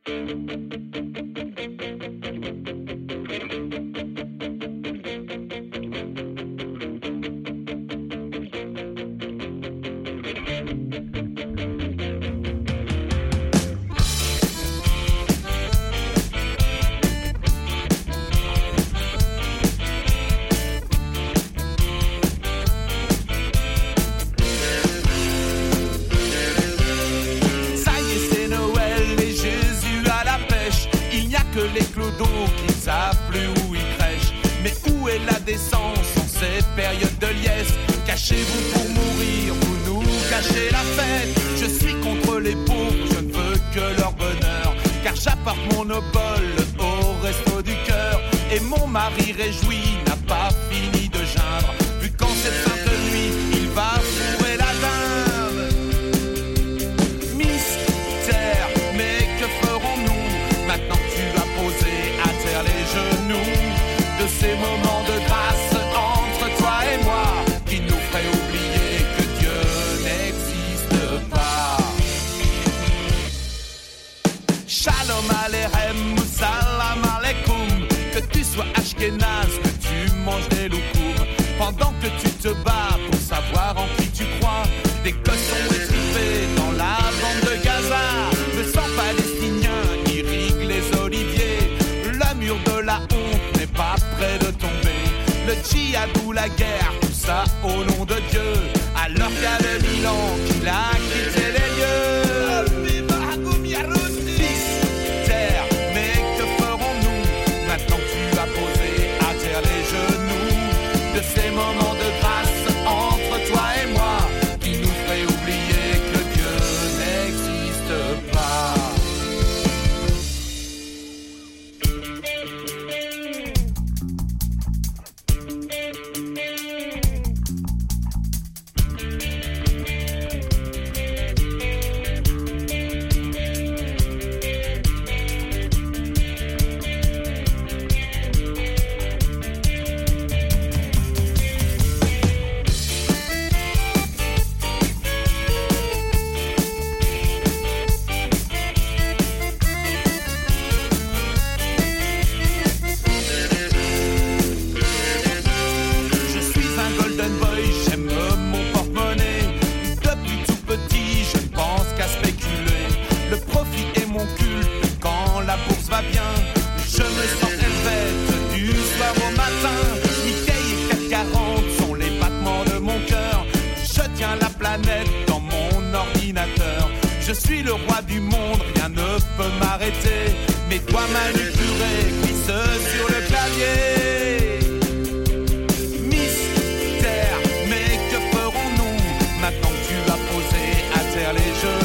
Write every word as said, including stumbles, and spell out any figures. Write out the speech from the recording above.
Les clodos qui savent plus où ils crèchent. Mais où est la décence en ces périodes de liesse? Cachez-vous pour mourir, vous nous cachez la fête. Je suis contre les pauvres, je ne veux que leur bonheur, car j'apporte mon obole au resto du cœur. Et mon mari réjoui n'a pas fini de geindre, vu qu'en cette sainte nuit il va fourrer la dinde. Mystère, mais que ferons-nous maintenant que tu vas poser à terre les genoux? De ces moments de grâce entre toi et moi qui nous feraient oublier que Dieu n'existe pas. Shalom aleichem ou salam aleikum, que tu sois ashkénaze, que tu manges des loukoums, pendant que tu te bats pour savoir en qui tu crois. Des gosses sont étouffés dans la bande de Gaza, le sang palestinien irrigue les oliviers. Le mur de la honte n'est pas près de tomber. Le djihad ou la guerre, tout ça au nom de Dieu, alors qu'à le Milan qu'il a quitté les lieux. Mystère, mais que ferons-nous maintenant que tu as posé à terre les genoux? De ces moments de grâce entre toi et moi qui nous feraient oublier que Dieu n'existe pas. Je suis le roi du monde, rien ne peut m'arrêter. Mes doigts manipulés glissent sur le clavier. Mystère, mais que ferons-nous maintenant que tu vas poser à terre les jeux?